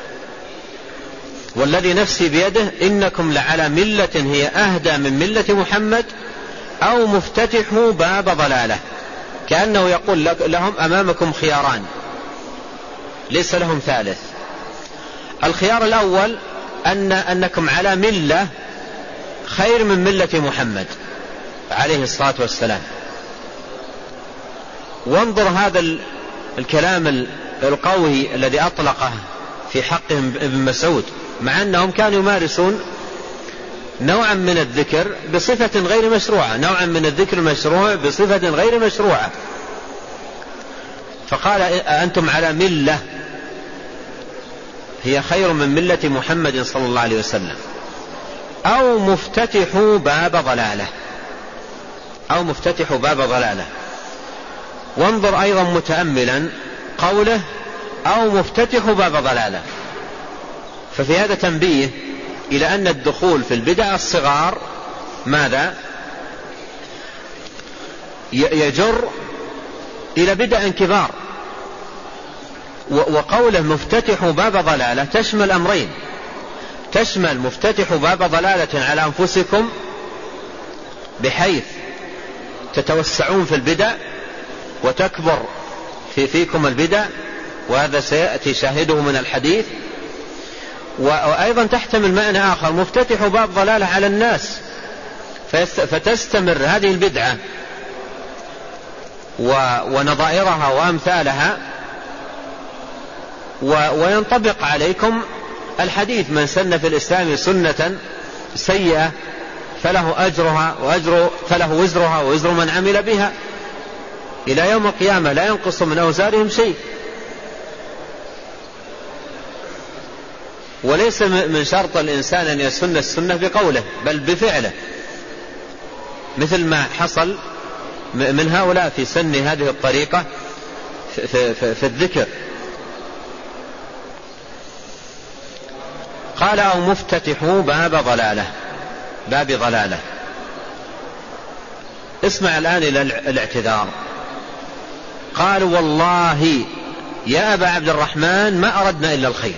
والذي نفسي بيده إنكم لعلى ملة هي أهدى من ملة محمد أو مفتتح باب ضلالة، كأنه يقول لهم: أمامكم خياران ليس لهم ثالث. الخيار الأول أن أنكم على ملة خير من ملة محمد عليه الصلاة والسلام. وانظر هذا الكلام القوي الذي أطلقه في حقهم ابن مسعود، مع أنهم كانوا يمارسون نوعا من الذكر بصفة غير مشروعة، نوعا من الذكر المشروع بصفة غير مشروعة. فقال: أنتم على ملة هي خير من ملة محمد صلى الله عليه وسلم أو مفتتح باب ضلالة، أو مفتتح باب ضلالة. وانظر أيضا متأملا قوله: أو مفتتح باب ضلالة. ففي هذا تنبيه إلى أن الدخول في البدع الصغار ماذا؟ يجر إلى بدع كبار. وقوله مفتتح باب ضلالة تشمل أمرين: تشمل مفتتح باب ضلالة على أنفسكم بحيث تتوسعون في البدع وتكبر في فيكم البدع، وهذا سيأتي شاهده من الحديث. وأيضا تحتمل معنى آخر: مفتتح باب ضلالة على الناس فتستمر هذه البدعة ونظائرها وأمثالها، وينطبق عليكم الحديث: من سن في الإسلام سنة سيئة فله أجرها وأجر فله وزرها ووزر من عمل بها إلى يوم القيامة لا ينقص من أوزارهم شيء. وليس من شرط الإنسان أن يسن السنة بقوله بل بفعله، مثل ما حصل من هؤلاء في سن هذه الطريقة في, في, في, في الذكر. قال: أو مفتتحوا باب ضلالة، باب ضلالة. اسمع الآن إلى الاعتذار. قالوا: والله يا أبا عبد الرحمن ما أردنا إلا الخير،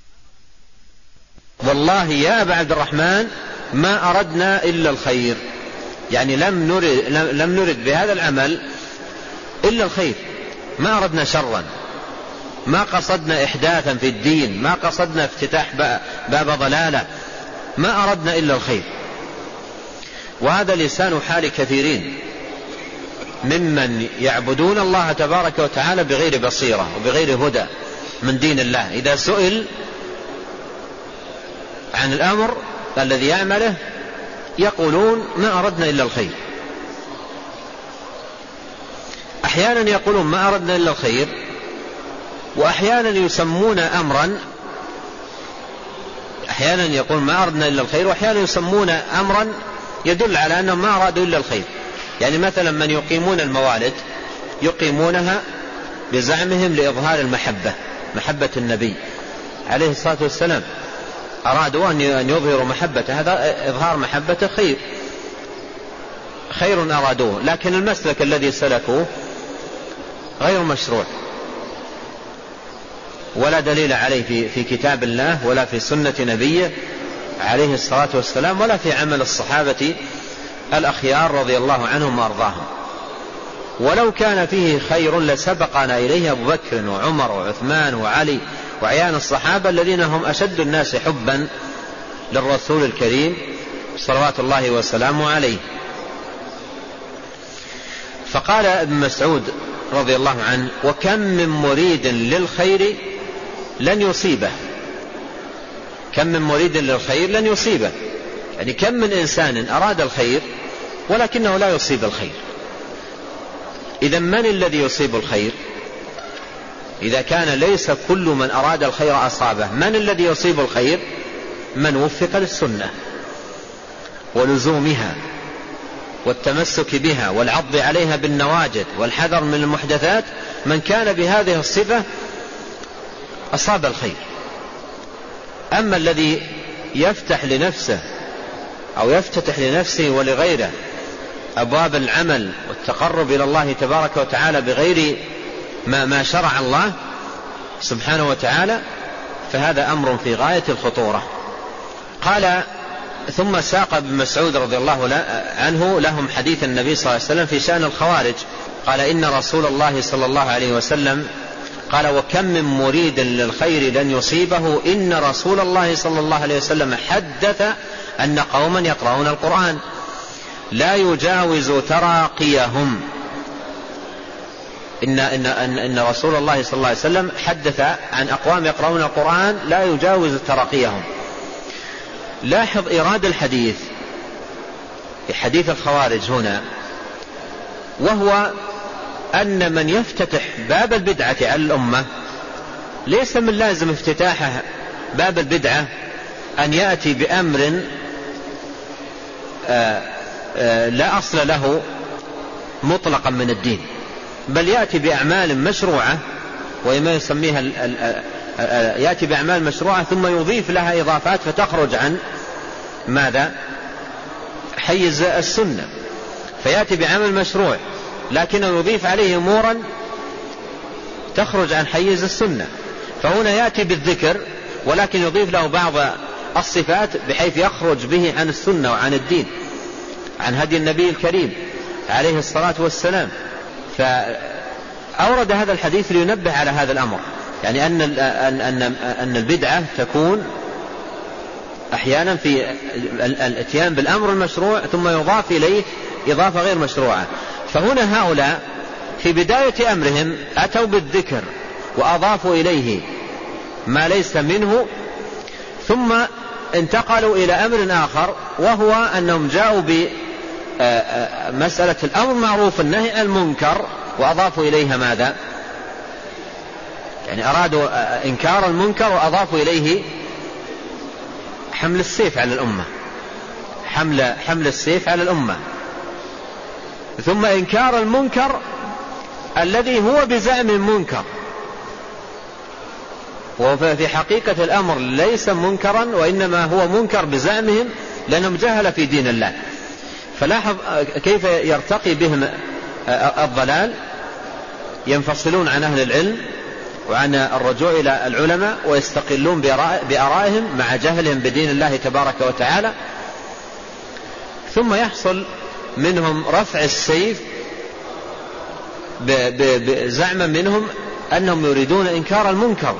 والله يا أبا عبد الرحمن ما أردنا إلا الخير، يعني لم نرد, لم نرد بهذا العمل إلا الخير، ما أردنا شرا، ما قصدنا إحداثا في الدين، ما قصدنا افتتاح باب ضلالة، ما أردنا إلا الخير. وهذا لسان حال كثيرين ممن يعبدون الله تبارك وتعالى بغير بصيرة وبغير هدى من دين الله. إذا سئل عن الأمر الذي يعمله يقولون: ما أردنا إلا الخير. أحيانا يقولون ما أردنا إلا الخير، وأحيانا يسمون أمرا، أحيانا يقول ما أردنا إلا الخير، وأحيانا يسمون أمرا يدل على أنهم ما أرادوا إلا الخير. يعني مثلا من يقيمون الموالد يقيمونها بزعمهم لإظهار المحبة، محبة النبي عليه الصلاة والسلام، أرادوا أن يظهروا محبته، هذا إظهار محبته خير، خير أرادوه. لكن المسلك الذي سلكوه غير مشروع، ولا دليل عليه في, في كتاب الله ولا في سنة نبيه عليه الصلاة والسلام ولا في عمل الصحابة الأخيار رضي الله عنهم وأرضاهم. ولو كان فيه خير لسبقنا إليه أبو بكر وعمر وعثمان وعلي وعيان الصحابة الذين هم أشد الناس حبا للرسول الكريم صلوات الله وسلامه عليه. فقال ابن مسعود رضي الله عنه: وكم من مريد للخير لن يصيبه. كم من مريد للخير لن يصيبه، يعني كم من إنسان أراد الخير ولكنه لا يصيب الخير. إذا من الذي يصيب الخير؟ إذا كان ليس كل من أراد الخير أصابه، من الذي يصيب الخير؟ من وفق للسنة ولزومها والتمسك بها والعض عليها بالنواجذ والحذر من المحدثات. من كان بهذه الصفة أصاب الخير. أما الذي يفتح لنفسه أو يفتتح لنفسه ولغيره أبواب العمل والتقرب إلى الله تبارك وتعالى بغير ما, ما شرع الله سبحانه وتعالى، فهذا أمر في غاية الخطورة. قال: ثم ساق ابن مسعود رضي الله عنه لهم حديث النبي صلى الله عليه وسلم في شأن الخوارج. قال: إن رسول الله صلى الله عليه وسلم قال: وكم من مريد للخير لن يصيبه، إن رسول الله صلى الله عليه وسلم حدث أن قوما يقرؤون القرآن لا يجاوز تراقيهم. إن, إن, إن, إن رسول الله صلى الله عليه وسلم حدث عن أقوام يقرؤون القرآن لا يجاوز تراقيهم. لاحظ إيراد الحديث في حديث الخوارج هنا، وهو أن من يفتتح باب البدعة على الأمة ليس من لازم افتتاحه باب البدعة أن يأتي بأمر آآ آآ لا أصل له مطلقا من الدين، بل يأتي بأعمال مشروعة، وما يسميها يأتي بأعمال مشروعة ثم يضيف لها إضافات فتخرج عن ماذا؟ حيز السنة. فيأتي بعمل مشروع لكنه يضيف عليه أمورا تخرج عن حيز السنة. فهنا يأتي بالذكر ولكن يضيف له بعض الصفات بحيث يخرج به عن السنة وعن الدين، عن هدي النبي الكريم عليه الصلاة والسلام. فأورد هذا الحديث لينبه على هذا الأمر، يعني أن أن أن البدعة تكون أحيانا في الاتيان بالأمر المشروع ثم يضاف إليه إضافة غير مشروعة. فهنا هؤلاء في بداية أمرهم أتوا بالذكر وأضافوا إليه ما ليس منه، ثم انتقلوا إلى أمر آخر، وهو أنهم جاءوا بمسألة الأمر معروف النهي عن المنكر وأضافوا إليها ماذا؟ يعني أرادوا إنكار المنكر وأضافوا إليه حمل السيف على الأمة، حمل, حمل السيف على الأمة، ثم إنكار المنكر الذي هو بزعم منكر، وفي حقيقة الأمر ليس منكرا وإنما هو منكر بزعمهم لأنهم جهل في دين الله. فلاحظ كيف يرتقي بهم الضلال، ينفصلون عن أهل العلم وعن الرجوع إلى العلماء ويستقلون بآرائهم مع جهلهم بدين الله تبارك وتعالى، ثم يحصل منهم رفع السيف بزعما منهم أنهم يريدون إنكار المنكر،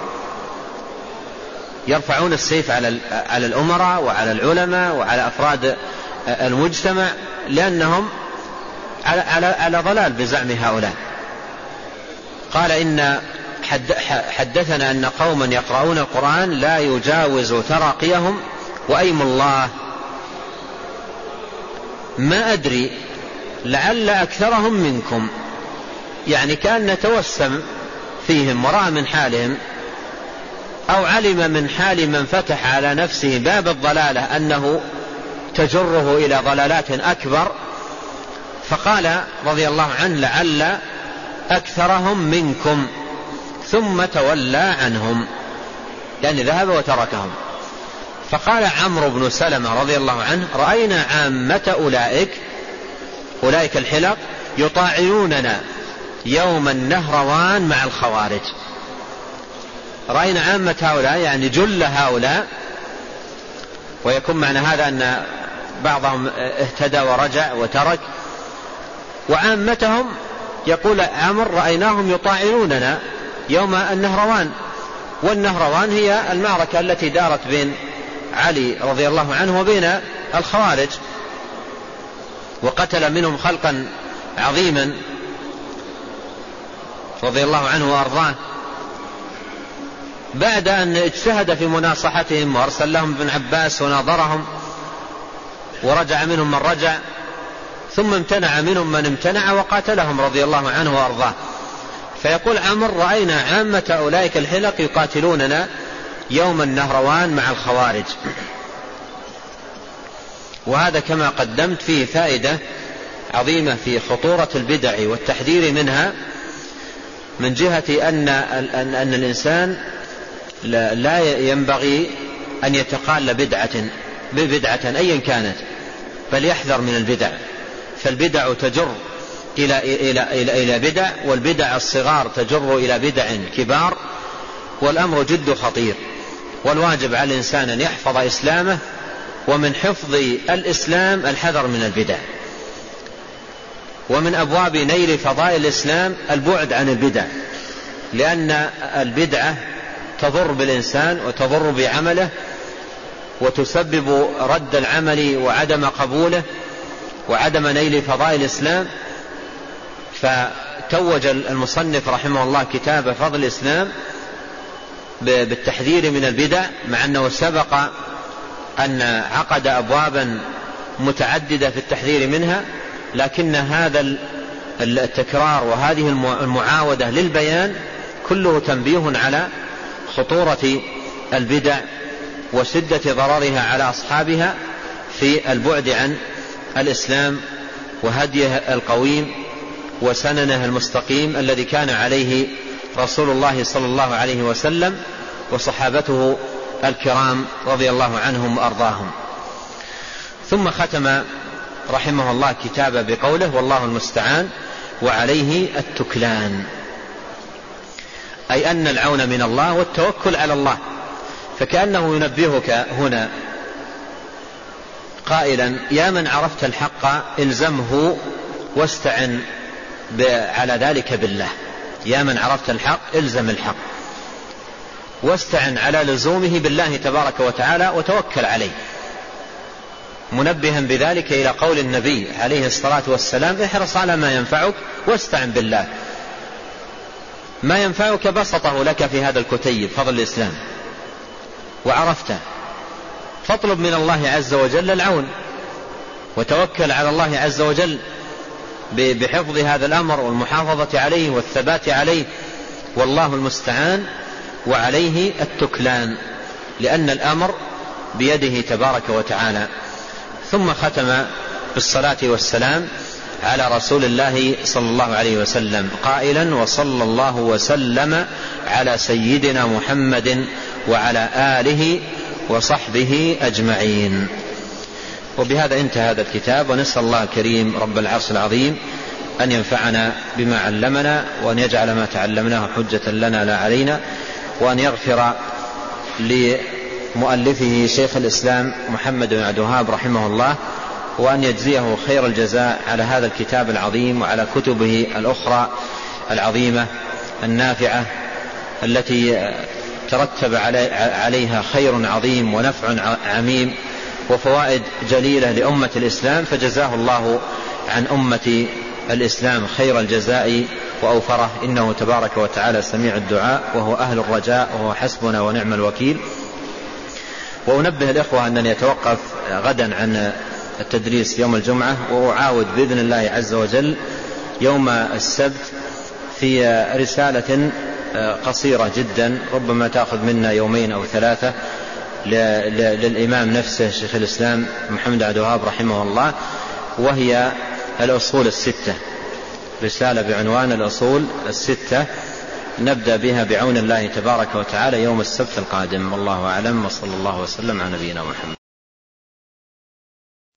يرفعون السيف على على الأمراء وعلى العلماء وعلى أفراد المجتمع لأنهم على على على ضلال بزعم هؤلاء. قال: إن حدثنا أن قوما يقرؤون القرآن لا يجاوز تراقيهم وأيم الله ما أدري لعل أكثرهم منكم، يعني كان نتوسم فيهم ورأى من حالهم أو علم من حال من فتح على نفسه باب الضلالة أنه تجره إلى ضلالات أكبر، فقال رضي الله عنه: لعل أكثرهم منكم، ثم تولى عنهم، يعني ذهب وتركهم. فقال عمرو بن سلمة رضي الله عنه: رأينا عامة أولئك أولئك الحلق يطاعنوننا يوم النهروان مع الخوارج. رأينا عامة هؤلاء يعني جل هؤلاء، ويكون معنى هذا أن بعضهم اهتدى ورجع وترك، وعامتهم يقول عمر رأيناهم يطاعنوننا يوم النهروان. والنهروان هي المعركة التي دارت بين علي رضي الله عنه وبين الخوارج، وقتل منهم خلقا عظيما رضي الله عنه وأرضاه، بعد أن اجتهد في مناصحتهم وأرسل لهم ابن عباس وناظرهم، ورجع منهم من رجع، ثم امتنع منهم من امتنع وقاتلهم رضي الله عنه وأرضاه. فيقول عمر رأينا عامة أولئك الحلق يقاتلوننا يوم النهروان مع الخوارج. وهذا كما قدمت فيه فائدة عظيمة في خطورة البدع والتحذير منها، من جهة أن, أن الإنسان لا ينبغي أن يتقال بدعة ببدعة أيا كانت، بل يحذر من البدع، فالبدع تجر إلى, إلى, إلى, إلى بدع، والبدع الصغار تجر إلى بدع كبار، والأمر جد خطير. والواجب على الإنسان أن يحفظ إسلامه، ومن حفظ الإسلام الحذر من البدع. ومن أبواب نيل فضائل الإسلام البعد عن البدع، لأن البدعة تضر بالإنسان وتضر بعمله، وتسبب رد العمل وعدم قبوله وعدم نيل فضائل الإسلام. فتوج المصنف رحمه الله كتاب فضل الإسلام بالتحذير من البدع، مع أنه سبق أن عقد أبوابا متعددة في التحذير منها، لكن هذا التكرار وهذه المعاودة للبيان كله تنبيه على خطورة البدع وشدة ضررها على أصحابها في البعد عن الإسلام وهديه القويم وسننه المستقيم الذي كان عليه رسول الله صلى الله عليه وسلم وصحابته الكرام رضي الله عنهم وأرضاهم. ثم ختم رحمه الله كتابه بقوله: والله المستعان وعليه التكلان، أي أن العون من الله والتوكل على الله. فكأنه ينبهك هنا قائلا: يا من عرفت الحق الزمه واستعن على ذلك بالله. يا من عرفت الحق الزم الحق واستعن على لزومه بالله تبارك وتعالى وتوكل عليه، منبها بذلك إلى قول النبي عليه الصلاة والسلام: احرص على ما ينفعك واستعن بالله. ما ينفعك بسطه لك في هذا الكتيب فضل الإسلام وعرفته، فاطلب من الله عز وجل العون وتوكل على الله عز وجل بحفظ هذا الأمر والمحافظة عليه والثبات عليه. والله المستعان وعليه التكلان، لأن الأمر بيده تبارك وتعالى. ثم ختم بالصلاة والسلام على رسول الله صلى الله عليه وسلم قائلا: وصلى الله وسلم على سيدنا محمد وعلى آله وصحبه أجمعين. وبهذا انتهى هذا الكتاب، ونسأل الله الكريم رب العرش العظيم أن ينفعنا بما علمنا، وأن يجعل ما تعلمناه حجة لنا لا علينا، وأن يغفر لمؤلفه شيخ الإسلام محمد بن عبد الوهاب رحمه الله، وأن يجزيه خير الجزاء على هذا الكتاب العظيم وعلى كتبه الأخرى العظيمة النافعة التي ترتب عليها خير عظيم ونفع عميم وفوائد جليلة لأمة الإسلام. فجزاه الله عن أمة الإسلام خير الجزاء وأوفره، إنه تبارك وتعالى سميع الدعاء وهو أهل الرجاء وهو حسبنا ونعم الوكيل. وأنبه الإخوة أنني أتوقف غدا عن التدريس يوم الجمعة، وأعاود بإذن الله عز وجل يوم السبت في رسالة قصيرة جدا ربما تأخذ منا يومين أو ثلاثة للإمام نفسه شيخ الإسلام محمد بن عبد الوهاب رحمه الله، وهي الأصول الستة، رسالة بعنوان الأصول الستة، نبدأ بها بعون الله تبارك وتعالى يوم السبت القادم. والله أعلم، وصلى الله وسلم على نبينا محمد.